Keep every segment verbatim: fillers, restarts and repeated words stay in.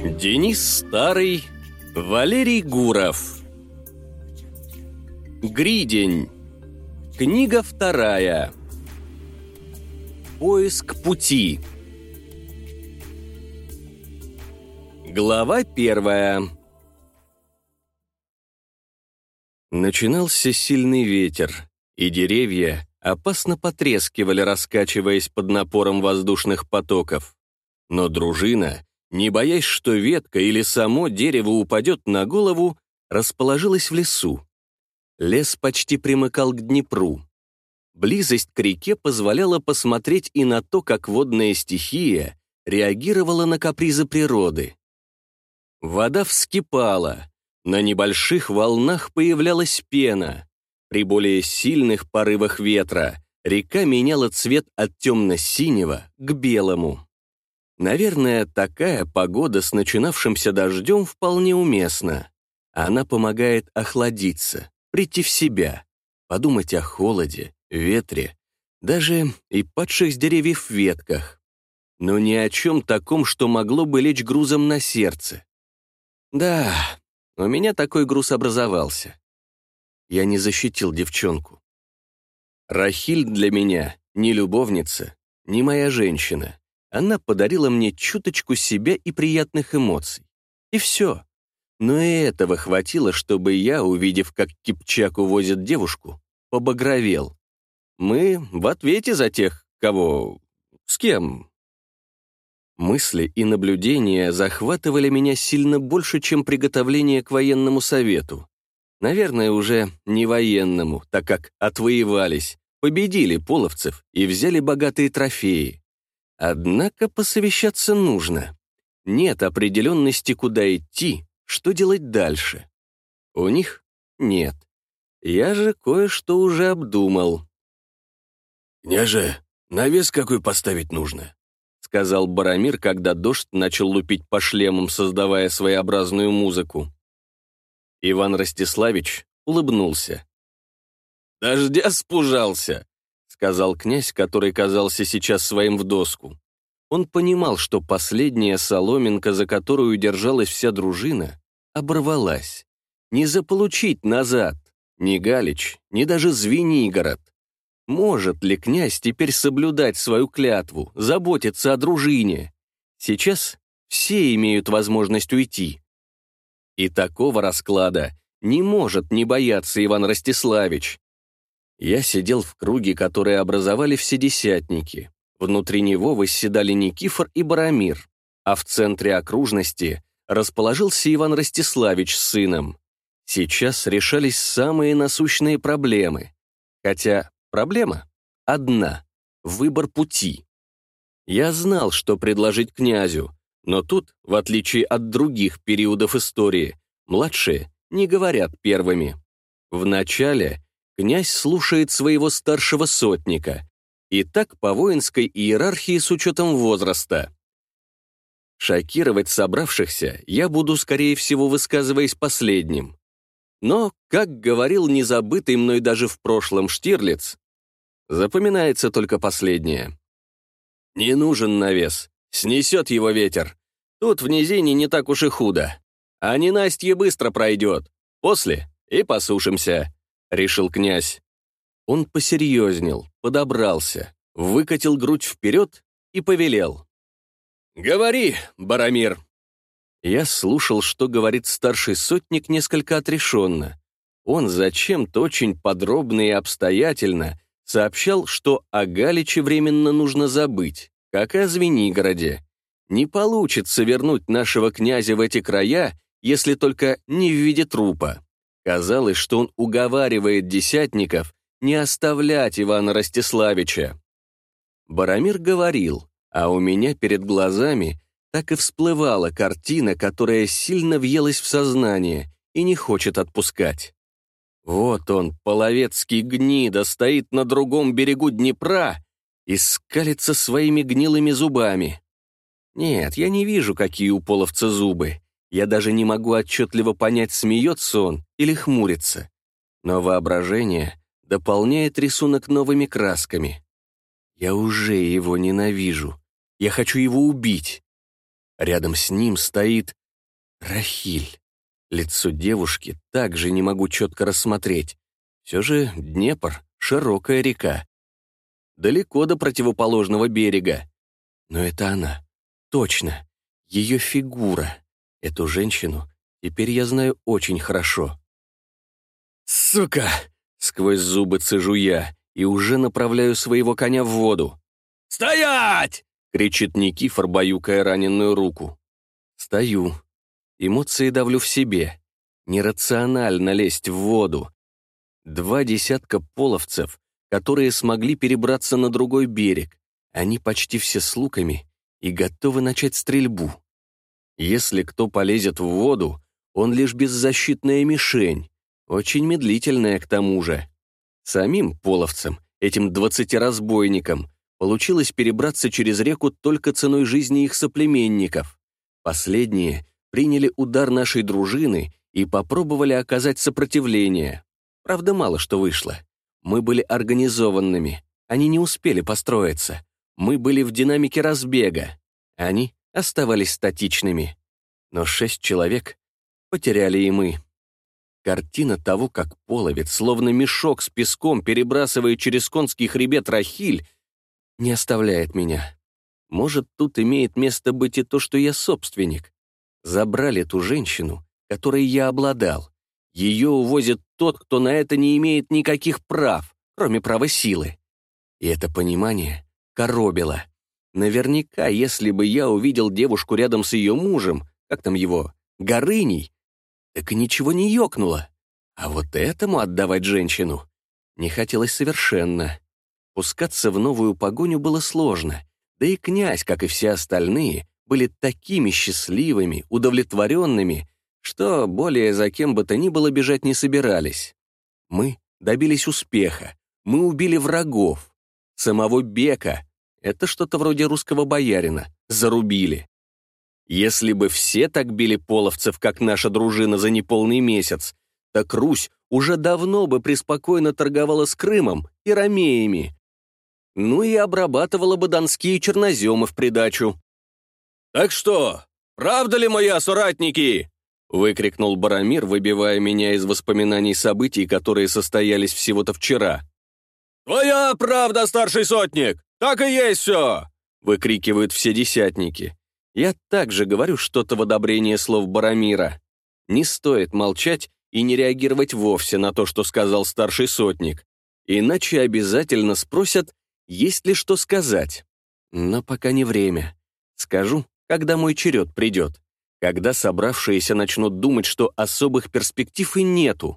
Денис Старый, Валерий Гуров. Гридень. Книга вторая. Поиск пути. Глава первая. Начинался сильный ветер, и деревья опасно потрескивали, раскачиваясь под напором воздушных потоков. Но дружина, не боясь, что ветка или само дерево упадет на голову, расположилась в лесу. Лес почти примыкал к Днепру. Близость к реке позволяла посмотреть и на то, как водная стихия реагировала на капризы природы. Вода вскипала, на небольших волнах появлялась пена. При более сильных порывах ветра река меняла цвет от темно-синего к белому. Наверное, такая погода с начинавшимся дождем вполне уместна. Она помогает охладиться, прийти в себя, подумать о холоде, ветре, даже и падших с деревьев ветках. Но ни о чем таком, что могло бы лечь грузом на сердце. Да, у меня такой груз образовался. Я не защитил девчонку. Рахиль для меня не любовница, не моя женщина. Она подарила мне чуточку себя и приятных эмоций. И все. Но и этого хватило, чтобы я, увидев, как Кипчак увозит девушку, побагровел. Мы в ответе за тех, кого... с кем? Мысли и наблюдения захватывали меня сильно больше, чем приготовление к военному совету. Наверное, уже не военному, так как отвоевались, победили половцев и взяли богатые трофеи. Однако посовещаться нужно. Нет определенности, куда идти, что делать дальше. У них нет. Я же кое-что уже обдумал. «Княже, навес какой поставить нужно?» — сказал Боромир, когда дождь начал лупить по шлемам, создавая своеобразную музыку. Иван Ростиславич улыбнулся. «Дождя спужался!» — сказал князь, который казался сейчас своим в доску. Он понимал, что последняя соломинка, за которую держалась вся дружина, оборвалась. Не заполучить назад ни Галич, ни даже Звенигород. Может ли князь теперь соблюдать свою клятву, заботиться о дружине? Сейчас все имеют возможность уйти. И такого расклада не может не бояться Иван Ростиславич. Я сидел в круге, который образовали вседесятники. Внутри него восседали Никифор и Боромир, а в центре окружности расположился Иван Ростиславич с сыном. Сейчас решались самые насущные проблемы. Хотя проблема одна — выбор пути. Я знал, что предложить князю, но тут, в отличие от других периодов истории, младшие не говорят первыми. Вначале князь слушает своего старшего сотника, и так по воинской иерархии с учетом возраста. Шокировать собравшихся я буду, скорее всего, высказываясь последним. Но, как говорил незабытый мной даже в прошлом Штирлиц, запоминается только последнее. Не нужен навес, снесет его ветер. Тут в низине не так уж и худо. А ненастье быстро пройдет. После и посушимся, — решил князь. Он посерьезнел, подобрался, выкатил грудь вперед и повелел. «Говори, Боромир!» Я слушал, что говорит старший сотник, несколько отрешенно. Он зачем-то очень подробно и обстоятельно сообщал, что о Галиче временно нужно забыть, как и о Звенигороде. Не получится вернуть нашего князя в эти края, если только не в виде трупа. Казалось, что он уговаривает десятников не оставлять Ивана Ростиславича. Боромир говорил, а у меня перед глазами так и всплывала картина, которая сильно въелась в сознание и не хочет отпускать. Вот он, половецкий гнида, стоит на другом берегу Днепра и скалится своими гнилыми зубами. Нет, я не вижу, какие у половца зубы. Я даже не могу отчетливо понять, смеется он или хмурится. Но воображение дополняет рисунок новыми красками. Я уже его ненавижу. Я хочу его убить. Рядом с ним стоит Рахиль. Лицо девушки также не могу четко рассмотреть. Все же Днепр — широкая река. Далеко до противоположного берега. Но это она. Точно. Ее фигура. Эту женщину теперь я знаю очень хорошо. «Сука!» — сквозь зубы цежу я и уже направляю своего коня в воду. «Стоять!» — кричит Никифор, баюкая раненую руку. Стою. Эмоции давлю в себе. Нерационально лезть в воду. Два десятка половцев, которые смогли перебраться на другой берег. Они почти все с луками и готовы начать стрельбу. Если кто полезет в воду, он лишь беззащитная мишень, очень медлительная к тому же. Самим половцам, этим двадцатиразбойникам, получилось перебраться через реку только ценой жизни их соплеменников. Последние приняли удар нашей дружины и попробовали оказать сопротивление. Правда, мало что вышло. Мы были организованными, они не успели построиться. Мы были в динамике разбега. Они оставались статичными. Но шесть человек потеряли и мы. Картина того, как половец, словно мешок с песком, перебрасывает через конский хребет Рахиль, не оставляет меня. Может, тут имеет место быть и то, что я собственник. Забрали ту женщину, которой я обладал. Ее увозит тот, кто на это не имеет никаких прав, кроме права силы. И это понимание коробило. Наверняка, если бы я увидел девушку рядом с ее мужем, как там его, Горыней, так и ничего не ёкнуло. А вот этому отдавать женщину не хотелось совершенно. Пускаться в новую погоню было сложно, да и князь, как и все остальные, были такими счастливыми, удовлетворенными, что более за кем бы то ни было бежать не собирались. Мы добились успеха, мы убили врагов. Самого Бека, это что-то вроде русского боярина, зарубили. Если бы все так били половцев, как наша дружина за неполный месяц, так Русь уже давно бы преспокойно торговала с Крымом и ромеями. Ну и обрабатывала бы донские черноземы в придачу. «Так что, правда ли, мои соратники?» — выкрикнул Барамир, выбивая меня из воспоминаний событий, которые состоялись всего-то вчера. «Твоя правда, старший сотник! Так и есть все!» — выкрикивают все десятники. Я также говорю что-то в одобрение слов Барамира. Не стоит молчать и не реагировать вовсе на то, что сказал старший сотник. Иначе обязательно спросят, есть ли что сказать. Но пока не время. Скажу, когда мой черед придет. Когда собравшиеся начнут думать, что особых перспектив и нету.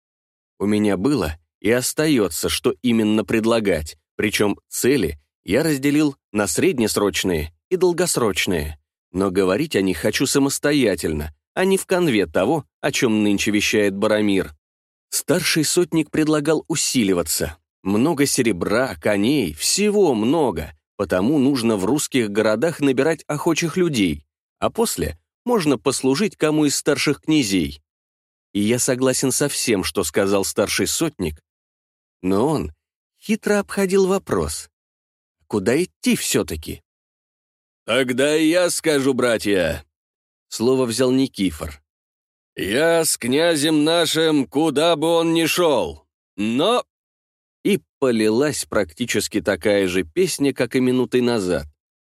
У меня было и остается, что именно предлагать, причем цели я разделил на среднесрочные и долгосрочные. Но говорить о них хочу самостоятельно, а не в конве того, о чем нынче вещает Барамир. Старший сотник предлагал усиливаться. Много серебра, коней, всего много, потому нужно в русских городах набирать охочих людей, а после можно послужить кому из старших князей. И я согласен со всем, что сказал старший сотник, но он хитро обходил вопрос. Куда идти все-таки? «Тогда и я скажу, братья», — слово взял Никифор. «Я с князем нашим, куда бы он ни шел, но...» И полилась практически такая же песня, как и минутой назад.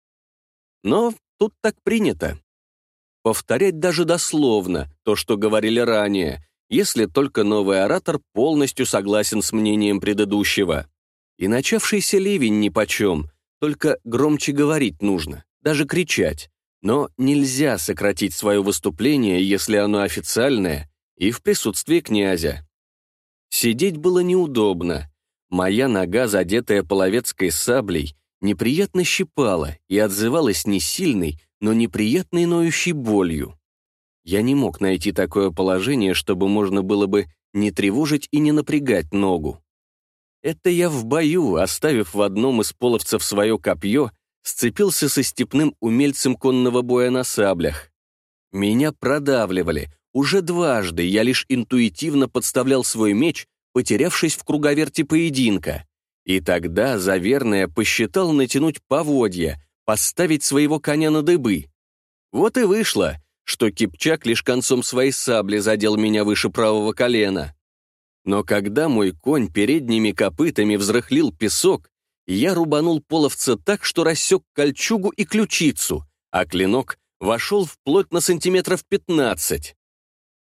Но тут так принято. Повторять даже дословно то, что говорили ранее, если только новый оратор полностью согласен с мнением предыдущего. И начавшийся ливень нипочем, только громче говорить нужно, даже кричать. Но нельзя сократить свое выступление, если оно официальное, и в присутствии князя. Сидеть было неудобно. Моя нога, задетая половецкой саблей, неприятно щипала и отзывалась не сильной, но неприятной ноющей болью. Я не мог найти такое положение, чтобы можно было бы не тревожить и не напрягать ногу. Это я в бою, оставив в одном из половцев свое копье, сцепился со степным умельцем конного боя на саблях. Меня продавливали. Уже дважды я лишь интуитивно подставлял свой меч, потерявшись в круговерти поединка. И тогда Заверная посчитал натянуть поводья, поставить своего коня на дыбы. Вот и вышло, что Кипчак лишь концом своей сабли задел меня выше правого колена. Но когда мой конь передними копытами взрыхлил песок, я рубанул половца так, что рассек кольчугу и ключицу, а клинок вошел вплоть на сантиметров пятнадцать.